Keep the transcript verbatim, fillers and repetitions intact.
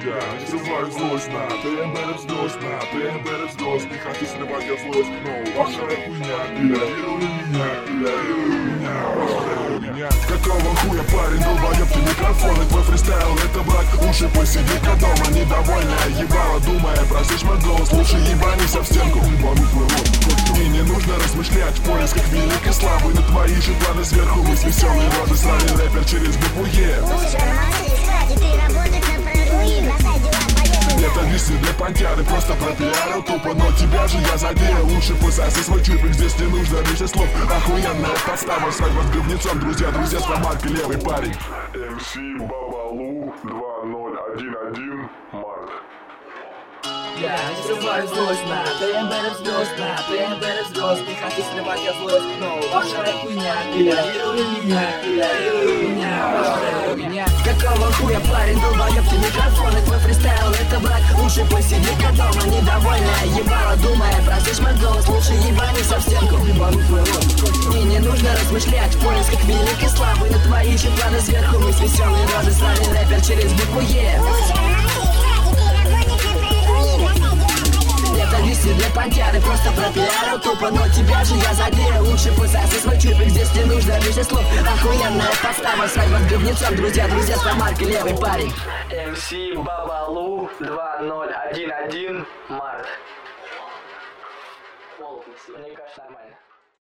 Я срываю злость на ТМБ взнос, на ТМБ взнос. Не хочу срывать я злость, но ваша хуйня. Игнорируй меня, игнорируй меня, игнорируй меня. Какого хуя, парень, долбоёб ты микрофон? И твой фристайл это брак, уши посиди-ка дома. Недовольная ебала, думая, просишь мой голос. Лучше ебанись об стенку, ебану твой рот. Мне не нужно размышлять в поисках великой славы. На твои же планы сверху мы с веселой рожи. Сраный рэпер через букву Е. Это висы для понтяры, просто пропиарил тупо. Но тебя же я задеял, лучше пососи свой чипик. Здесь не нужно лишних слов, охуенная подстава. Свадьба с говнецом, друзья, друзья, с помаркой левый парень. эм си Бабалу два ноль один один март. Я не срываю злость на ТМБ взнос, на ТМБ взнос. Не хочу срывать я злость, но ваша хуйня. Игнорируй меня, игнорируй меня, игнорируй меня. Какого хуя, парень, долбоёб ты микрофон? И твой фристайл это брак, лучше посиди-ка дома. Недовольная ебала, думая, просишь мой голос. Лучше ебанись об стенку, ебану твой рот. Мне не нужно размышлять в поисках великой славы. На твои же планы сверху мы с веселой рожи. Сраный рэпер через букву Е. Это висы для понтяры, просто пропиарил тупо. Но тебя же я задеял, лучше пососи свой чипик. Здесь не нужно лишних слов, охуенная подстава. Свадьба с говнецом, друзья, друзья, с помаркой левый парень. эм си Бабалу два ноль один один март. Мне кажется, нормально.